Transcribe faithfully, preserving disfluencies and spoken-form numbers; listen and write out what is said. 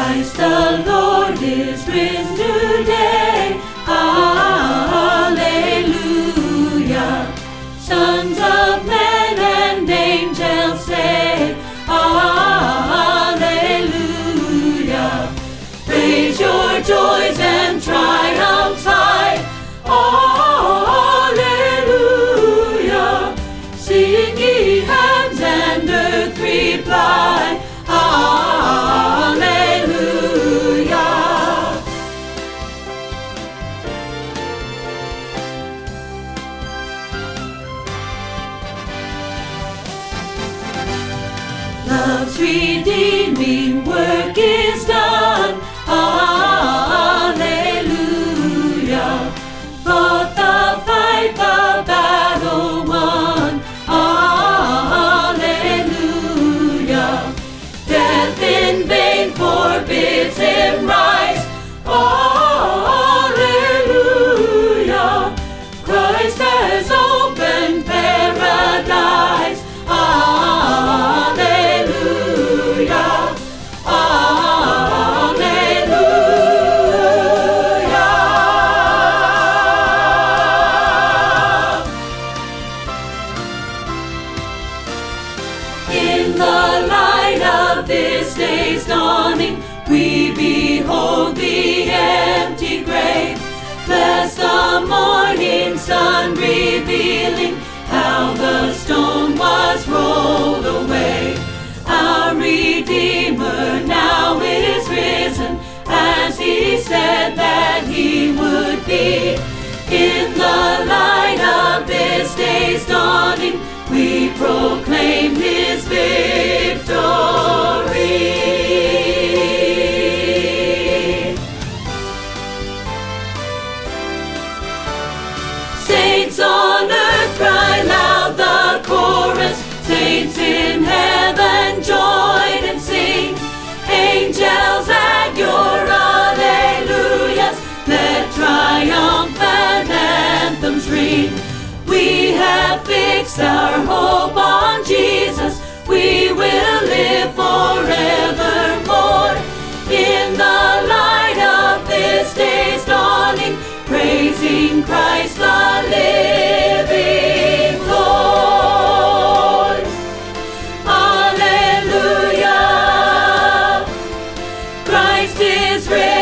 Christ the Lord is risen today. Hallelujah. Sons of men and angels say, Hallelujah. Praise your joys and triumphs high. Hallelujah. Sing ye heavens and earth reply. Hallelujah. Love's redeeming work is done. Hallelujah. Fought the fight, the battle won. Hallelujah. Death in vain forbids him rise. Hallelujah. Christ has opened paradise. Hallelujah. Hallelujah. In the light of this day's dawning, we behold the empty grave. Bless the morning sun, revealing how the stone was rolled away. Our Redeemer now is risen, as he said that he would be. In the light of this day's dawning, we proclaim his victory. Saints on earth cry loud the chorus. Saints in heaven join and sing. Angels at your alleluias, let triumphant anthems ring. We have fixed our hope on Jesus. We will live forevermore. In the light of this day's dawning, praising Christ the living Lord. Hallelujah. Christ is risen.